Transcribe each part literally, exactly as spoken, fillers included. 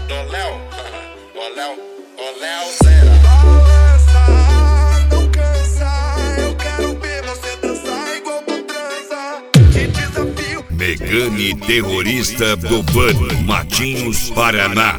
do Léo, o Léo, o Léo Zera. Balança, não cansa, eu quero ver você dançar igual tu transa. Te desafio. Megane terrorista do Vani, Matinhos, Paraná.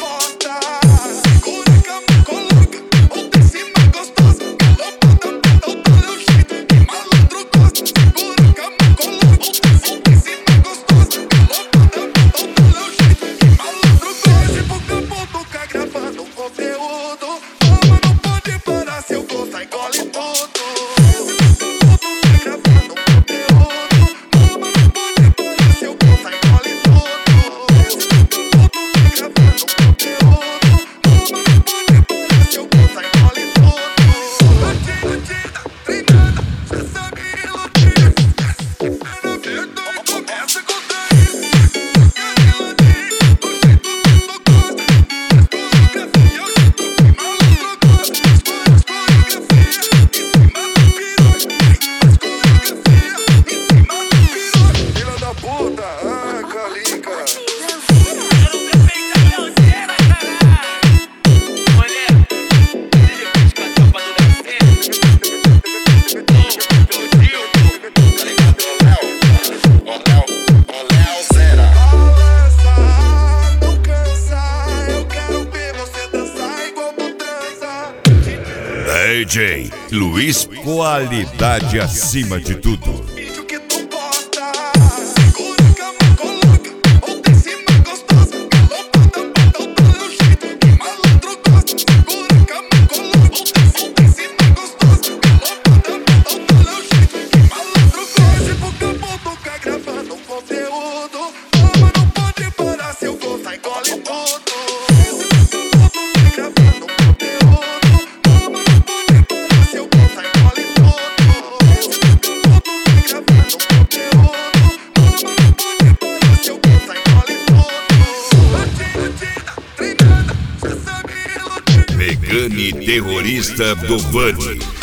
D J Luiz, qualidade acima de tudo. Vídeo que tu posta, segura a cama, coloca, volta em cima gostosa, galopada, bota o teu jeito, que malandro gosta. Segura a cama, coloca, volta em cima gostosa, galopada, bota o teu jeito, que malandro gosta. Se for capô, toca gravando um conteúdo, ama não pode parar, se eu gostar engole tudo. Megane terrorista do Vani.